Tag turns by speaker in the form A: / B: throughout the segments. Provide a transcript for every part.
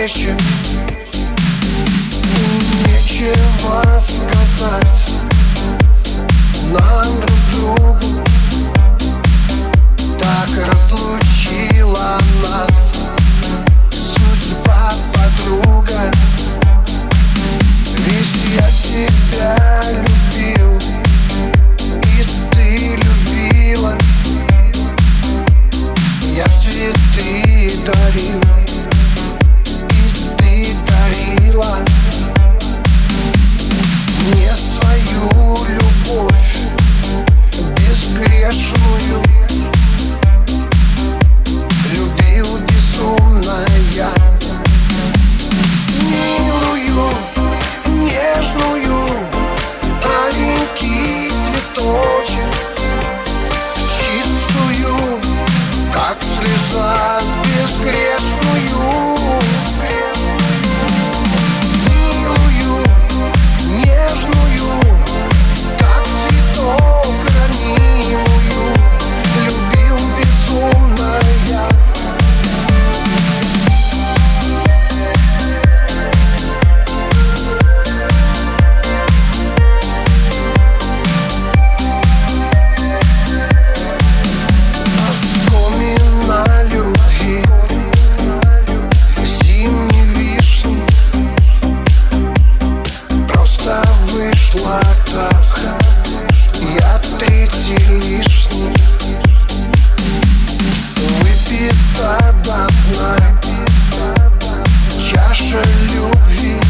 A: встречи, и нечего сказать нам друг другу. Так разлучила нас судьба, подруга. Ведь я тебя любил, и ты любила. Я цветы дарил, и ты дарила мне свою любовь безгрешную. Любил безумно я милую, нежную, маленький цветочек, чистую, как слеза, безгрешную. Милую, нежную, как цветок ранимую, любил безумно я. Вышла так, я третий лишний, выпита до дна чаша любви.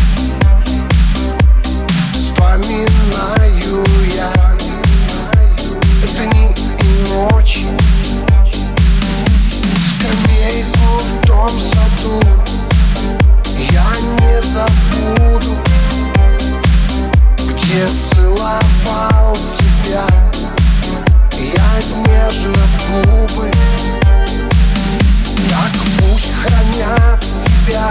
A: Вспоминаю я дни и ночи, скамейку в том саду я не забуду, где целовал тебя я нежно в губы. Так пусть хранят тебя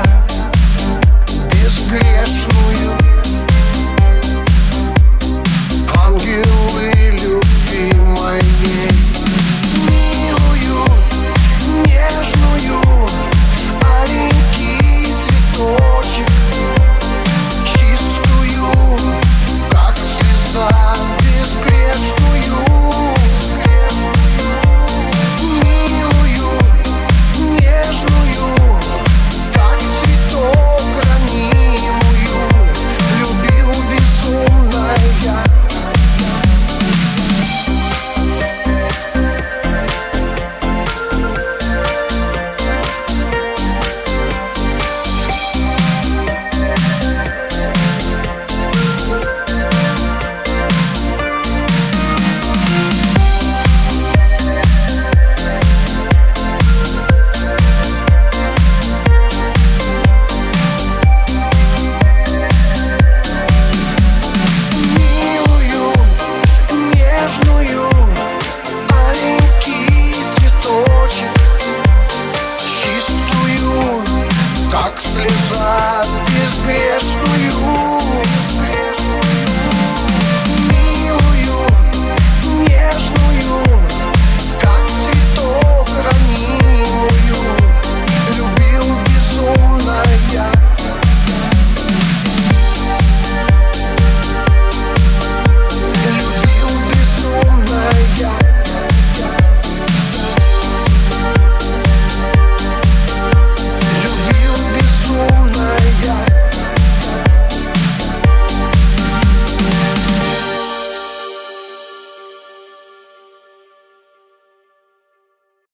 A: безгрешную ангелы любви моей. Милую, нежную, маленький цветочек, чистую, как слеза, безгрешную. Милую, нежную, как цветок ранимую, любил безумно я. Маленький цветочек, чистую, как слеза, безгрешную.